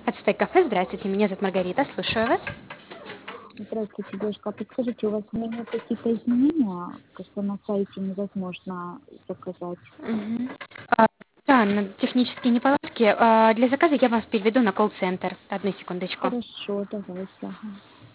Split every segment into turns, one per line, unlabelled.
Ацтек кафе, здравствуйте, меня зовут Маргарита, слушаю вас.
Здравствуйте, девушка. А подскажите, у вас в меню какие-то изменения? Что на сайте невозможно заказать?
Мгм. Да, технические неполадки. Для заказа я вас переведу на колл-центр. Одну секундочку.
Хорошо, давайте. Ага.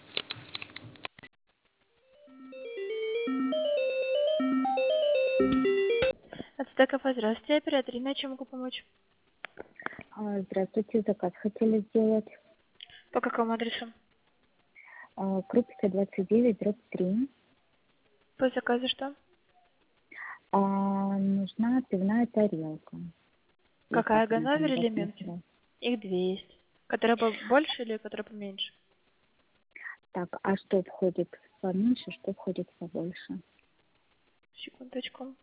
Ацтек кафе, здравствуйте, оператор. Ирина, чем могу помочь?
Здравствуйте, заказ хотели сделать.
По какому адресу?
Крупская, 29, дробь 3.
По заказу что?
Нужна пивная тарелка. И
Какая,
как она там
Ганновер
у вас
или Мюнхен?
называется?
Их две есть. Которая побольше или которая поменьше?
Так, а что входит поменьше, что входит побольше?
Секундочку.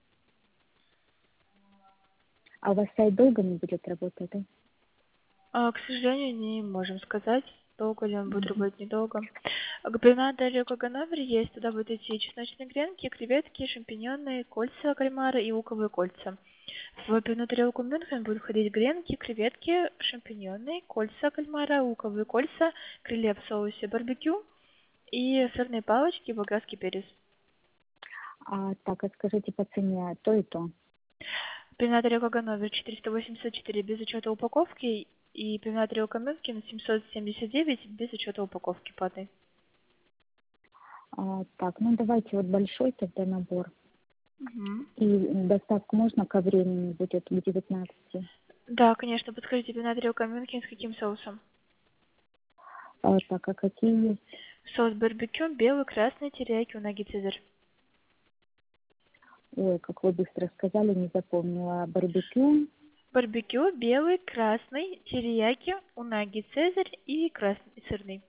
А у вас сайт долго не будет работать, да?
К сожалению, не можем сказать, долго ли он будет
Мгм.
работать, недолго. Грибная тарелка Ганновер есть. Туда будут идти чесночные гренки, креветки, шампиньоны, кольца кальмара и луковые кольца. В пивную тарелку Мюнхен будут входить гренки, креветки, шампиньоны, кольца кальмара, луковые кольца, крылья в соусе барбекю и сырные палочки, болгарский перец.
Так, а скажите по цене то и то.
Пивная тарелка Ганновер 484 без учета упаковки и пивная тарелка Мюнхен 779 без учета упаковки по одной.
Так, ну давайте вот большой тогда набор.
Мгм.
И доставку можно ко времени будет к 19?
Да, конечно, подскажите, пивная тарелка Мюнхен с каким соусом?
Так, а какие есть?
Соус барбекю, белый, красный, терияки, унаги, цезарь.
Ой, как вы быстро сказали, не запомнила. Барбекю,
Барбекю, белый, красный, терияки, унаги, цезарь и красный, сырный.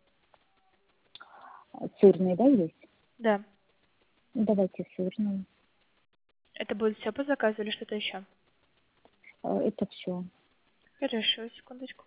сырный, да, есть?
Да.
Ну, давайте сырный.
Это будет все по заказу или что-то еще?
Это все.
Хорошо, секундочку.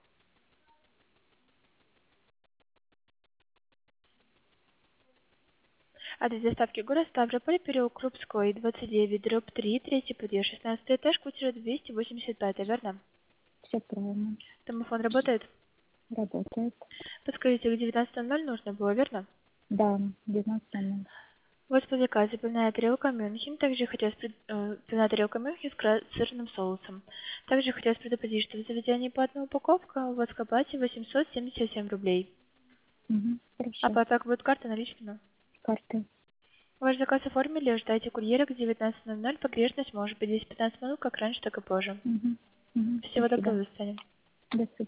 Адрес доставки город Ставрополь, переулок Крупской, 29, дробь 3, третий подъезд, 16 этаж, квартира 285, верно?
Все правильно.
Домофон работает?
Работает.
Подскажите, к 19:00 нужно было, верно?
Да, 19:00.
Вот по заказу пивная тарелка Мюнхен, также хотелось пивная тарелка Мюнхен с сырным соусом. Также хотелось предупредить, что в заведении платная упаковка, у вас к оплате 877 рублей.
Хорошо.
Оплата будет карта наличными.
Карты.
Ваш заказ оформили, ждайте курьера к 19:00, погрешность может быть 10-15 минут, как раньше, так и позже.
Мгм.
Всего
Спасибо.
доброго, до свидания.
До свидания.